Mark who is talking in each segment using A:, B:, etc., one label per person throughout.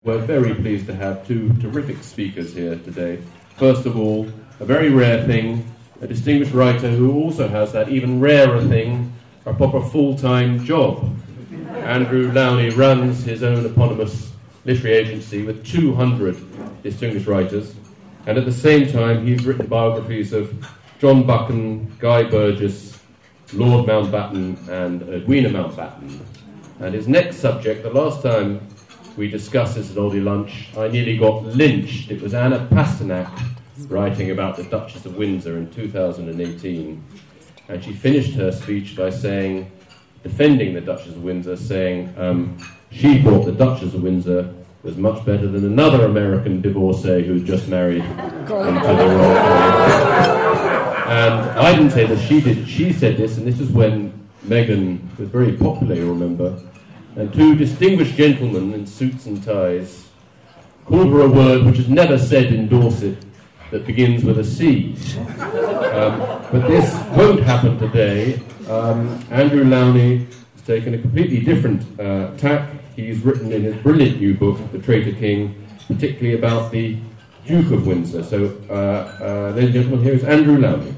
A: We're very pleased to have two terrific speakers here today. First of all, a very rare thing, a distinguished writer who also has that even rarer thing, a proper full-time job. Andrew Lowney runs his own eponymous literary agency with 200 distinguished writers, and at the same time he's written biographies of John Buchan, Guy Burgess, Lord Mountbatten and Edwina Mountbatten. And his next subject, the last time we discussed this at Oldie Lunch, I nearly got lynched. It was Anna Pasternak writing about the Duchess of Windsor in 2018. And she finished her speech by saying, defending the Duchess of Windsor, saying she thought the Duchess of Windsor was much better than another American divorcee who just married into the royal family. And I didn't say this, she did. She said this, and this is when Meghan was very popular, you remember. And two distinguished gentlemen in suits and ties called her a word which is never said in Dorset that begins with a C. But this won't happen today. Andrew Lowney has taken a completely different tack. He's written in his brilliant new book, The Traitor King, particularly about the Duke of Windsor. So, ladies and gentlemen, here is Andrew Lowney.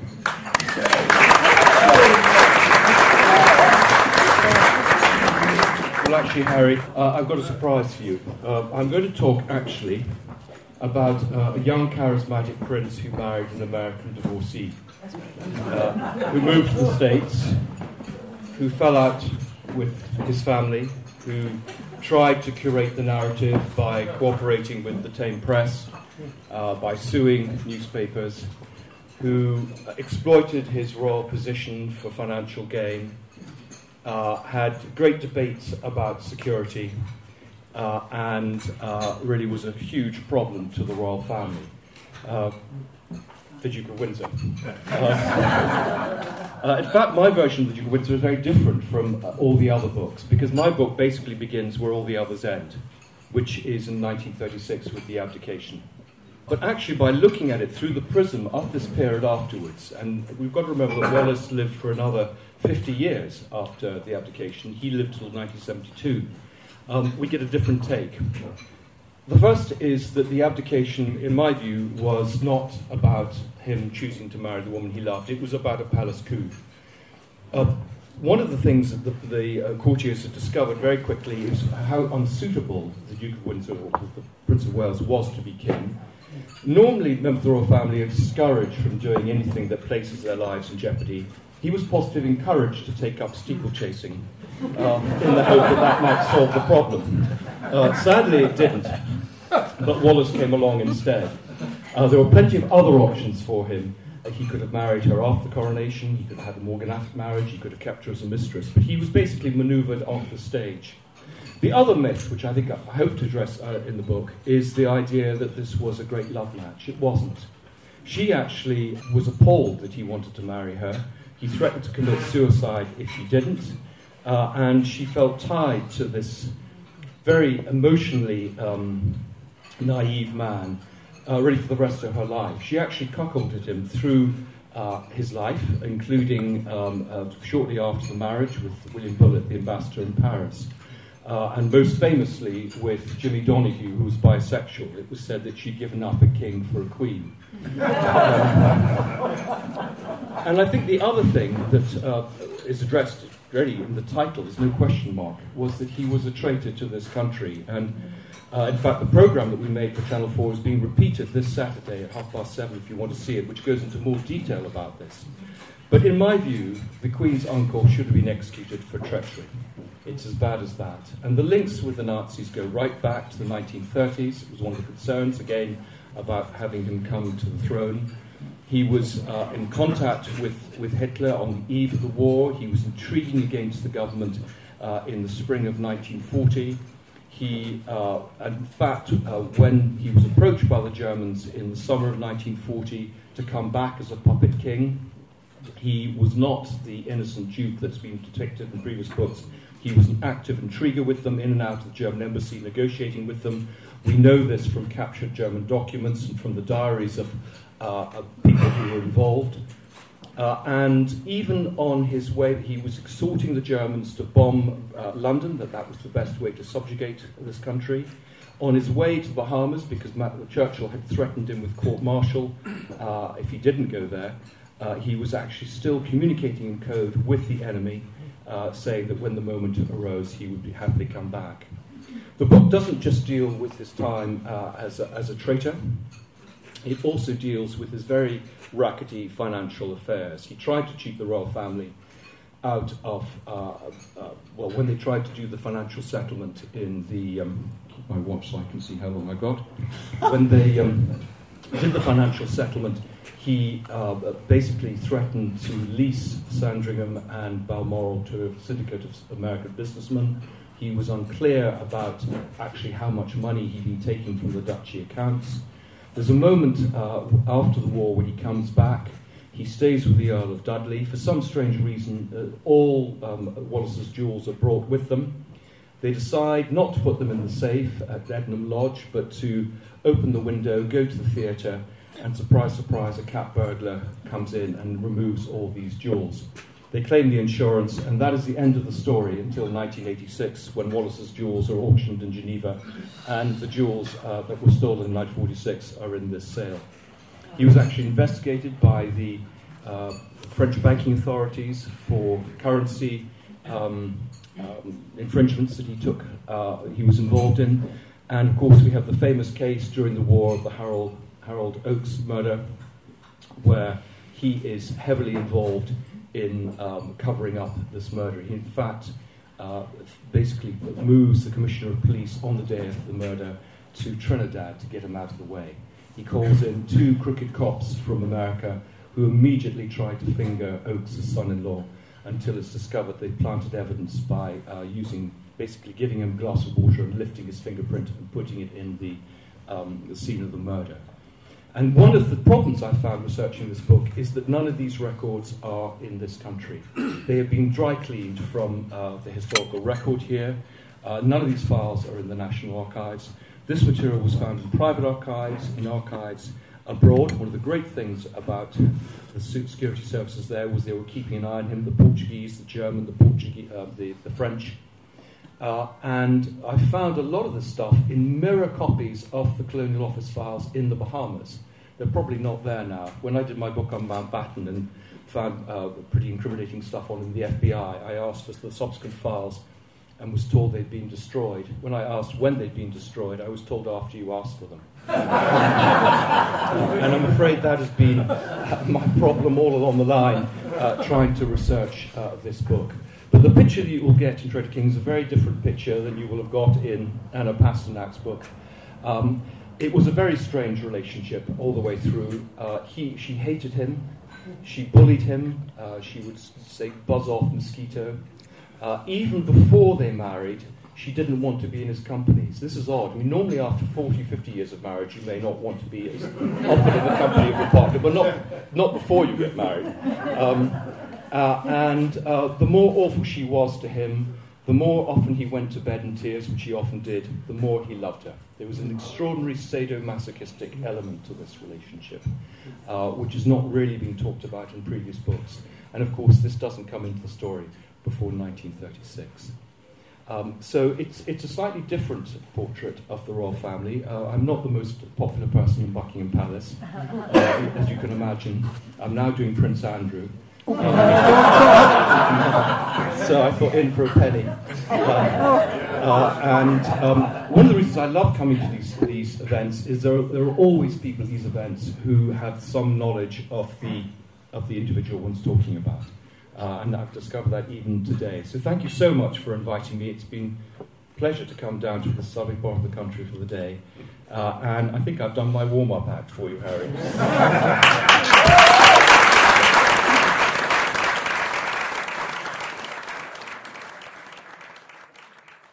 B: Well, actually, Harry, I've got a surprise for you. I'm going to talk, actually, about a young, charismatic prince who married an American divorcee, who moved to the States, who fell out with his family, who tried to curate the narrative by cooperating with the tame press, by suing newspapers, who exploited his royal position for financial gain, had great debates about security, and really was a huge problem to the royal family. The Duke of Windsor. In fact, my version of the Duke of Windsor is very different from all the other books, because my book basically begins where all the others end, which is in 1936 with the abdication. But actually, by looking at it through the prism of this period afterwards, and we've got to remember that Wallace lived for another 50 years after the abdication. He lived till 1972. We get a different take. The first is that the abdication, in my view, was not about him choosing to marry the woman he loved. It was about a palace coup. One of the things that the courtiers had discovered very quickly is how unsuitable the Duke of Windsor, or the Prince of Wales, was to be king. Normally, members of the royal family are discouraged from doing anything that places their lives in jeopardy. He was positively encouraged to take up steeplechasing in the hope that that might solve the problem. Sadly, it didn't, but Wallace came along instead. There were plenty of other options for him. He could have married her after the coronation, he could have had a morganatic marriage, he could have kept her as a mistress, but he was basically manoeuvred off the stage. The other myth, which I think I hope to address in the book, is the idea that this was a great love match. It wasn't. She actually was appalled that he wanted to marry her. He threatened to commit suicide if she didn't, and she felt tied to this very emotionally naive man, really for the rest of her life. She actually cuckolded him through his life, including shortly after the marriage with William Bullitt, the ambassador in Paris. And most famously with Jimmy Donahue, who was bisexual. It was said that she'd given up a king for a queen. And I think the other thing that is addressed really in the title, there's no question mark, was that he was a traitor to this country. And in fact, the programme that we made for Channel 4 is being repeated this Saturday at 7:30 if you want to see it, which goes into more detail about this. But in my view, the Queen's uncle should have been executed for treachery. It's as bad as that. And the links with the Nazis go right back to the 1930s. It was one of the concerns, again, about having him come to the throne. He was in contact with Hitler on the eve of the war. He was intriguing against the government in the spring of 1940. He, in fact, when he was approached by the Germans in the summer of 1940 to come back as a puppet king, he was not the innocent dupe that's been depicted in previous books. He was an active intriguer with them, in and out of the German embassy, negotiating with them. We know this from captured German documents and from the diaries of people who were involved. And even on his way, he was exhorting the Germans to bomb London, that was the best way to subjugate this country. On his way to the Bahamas, because Churchill had threatened him with court-martial if he didn't go there, he was actually still communicating in code with the enemy, saying that when the moment arose, he would happily come back. The book doesn't just deal with his time as a traitor. It also deals with his very rackety financial affairs. He tried to cheat the royal family out of, when they tried to do the financial settlement in the, keep my watch so I can see how long I got. When they did the financial settlement, he basically threatened to lease Sandringham and Balmoral to a syndicate of American businessmen. He was unclear about actually how much money he'd been taking from the duchy accounts. There's a moment after the war when he comes back. He stays with the Earl of Dudley. For some strange reason, all Wallace's jewels are brought with them. They decide not to put them in the safe at Dednam Lodge, but to open the window, go to the theatre, and surprise, surprise, a cat burglar comes in and removes all these jewels. They claim the insurance, and that is the end of the story until 1986, when Wallace's jewels are auctioned in Geneva, and the jewels that were stolen in 1946 are in this sale. He was actually investigated by the French banking authorities for currency infringements that he was involved in. And of course we have the famous case during the war of the Harold Oakes murder, where he is heavily involved in covering up this murder. He in fact basically moves the Commissioner of Police on the day of the murder to Trinidad to get him out of the way. He calls in 2 crooked cops from America who immediately try to finger Oakes' son-in-law until it's discovered they planted evidence by basically giving him a glass of water and lifting his fingerprint and putting it in the scene of the murder. And one of the problems I found researching this book is that none of these records are in this country. They have been dry cleaned from the historical record here. None of these files are in the National Archives. This material was found in private archives, in archives abroad. One of the great things about the security services there was they were keeping an eye on him, the Portuguese, the German, the French. And I found a lot of this stuff in mirror copies of the Colonial Office files in the Bahamas. They're probably not there now. When I did my book on Mountbatten and found pretty incriminating stuff on the FBI, I asked for the subsequent files and was told they'd been destroyed. When I asked when they'd been destroyed, I was told after you asked for them. And I'm afraid that has been my problem all along the line, trying to research this book. But the picture that you will get in Traitor King is a very different picture than you will have got in Anna Pasternak's book. It was a very strange relationship all the way through. She hated him, she bullied him, she would say, "Buzz off, mosquito." Even before they married, she didn't want to be in his company. So this is odd. I mean, normally after 40, 50 years of marriage, you may not want to be as often in the company of your partner, but not before you get married. The more awful she was to him, the more often he went to bed in tears, which he often did, the more he loved her. There was an extraordinary sadomasochistic element to this relationship, which has not really been talked about in previous books. And of course, this doesn't come into the story before 1936. So it's a slightly different portrait of the royal family. I'm not the most popular person in Buckingham Palace, as you can imagine. I'm now doing Prince Andrew. So I thought, in for a penny. One of the reasons I love coming to these events is there are always people at these events who have some knowledge of the individual one's talking about. And I've discovered that even today. So thank you so much for inviting me. It's been a pleasure to come down to the southern part of the country for the day. And I think I've done my warm-up act for you, Harry.